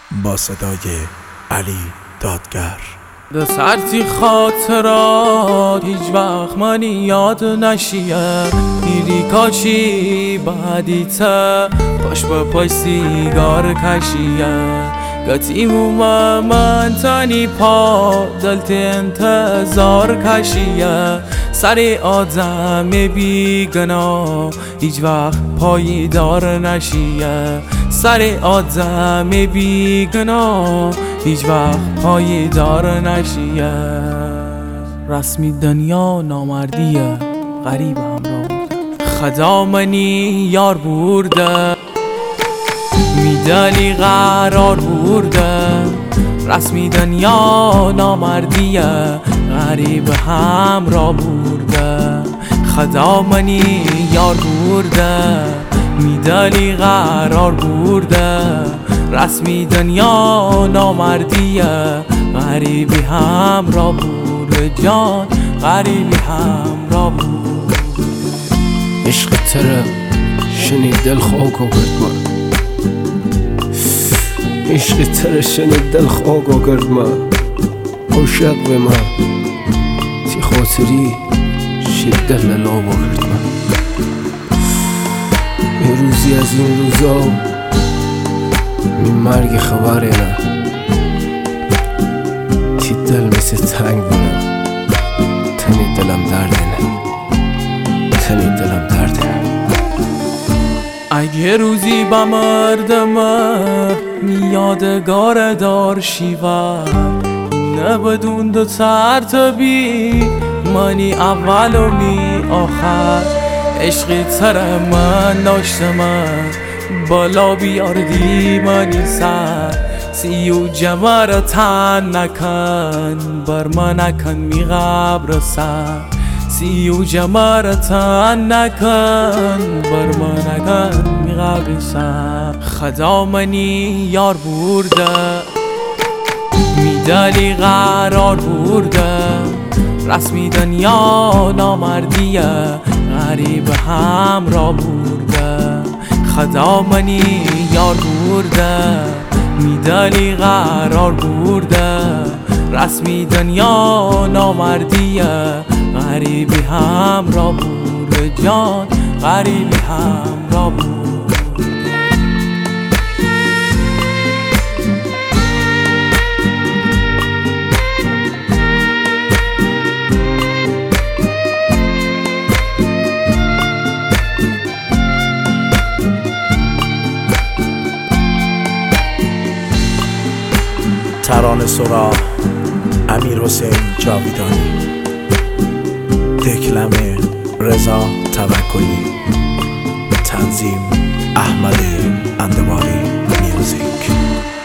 با صدای علی دادگر. دسرتی خاطرات هیچ وقت منی یاد نشیه، میری کاشی بعدی تا پاش با پای سیگار کشیه، گتیمو من تنی پا دلت انتظار کشیه، سر آدم بیگنا هیچ وقت پایدار نشیه، سر آدم بیگنا هیچ وقت پایدار نشیه. رسمی دنیا نامردیه، غریب همراه خدا منی یار برده، میدانی قرار برده. رسمی دنیا نامردیه، غریب همراه برده، خدا منی یار برده، میدانی قرار برده. رسمی دنیا نامردیه، غریبی همراه برده، جان غریبی همراه برده. عشق تره شنید دل خاک آگرد من، عشق تره شنید دل خاک آگرد من، عاشق به من تی خاطری شد دل لاب آگرد من. یه روزی از این روزا می مرگ خبره نه، تی دل مثل تنگ بینم، تنی دلم درده نه، تنی دلم درده نه. اگه روزی بمردم یادگار دار شیور، نه بدون دو ترتبی منی اول و می آخر. عشقی تر من داشته من بالا بیاردی منی سر، سیو جمر تن نکن بر من نکن می قبر سر، سیو جمر تن نکن بر من نکن می قبر سر. خدا منی یار برده، میدانی قرار برده. رسمی دنیا نامردیه، غریب همراه برده، خدا منی یار برده، میدانی قرار برده. رسمی دنیا نامردیه، غریبی همراه برده، جان غریبی همراه برده. ترانه سرا امیرحسین جاویدانی، دکلمه رضا توکلی، تنظیم احمد اندواری میوزیک.